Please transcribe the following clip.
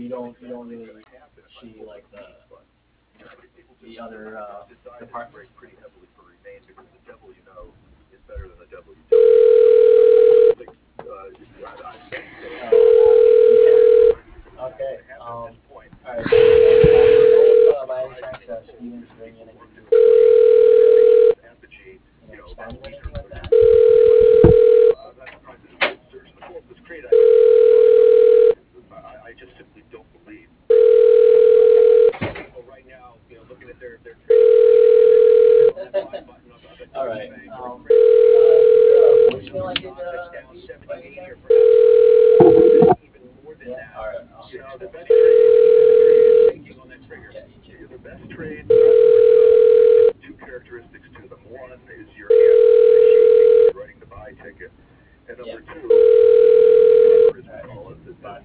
you don't really see like the other departments. Oh, okay. All right. By any chance, Stevens bring anything to expand or anything like that? All right. Is there a voicemail I could leave by any chance? Yeah. All right. Yeah. You too. Yeah. All right. You too. Bye.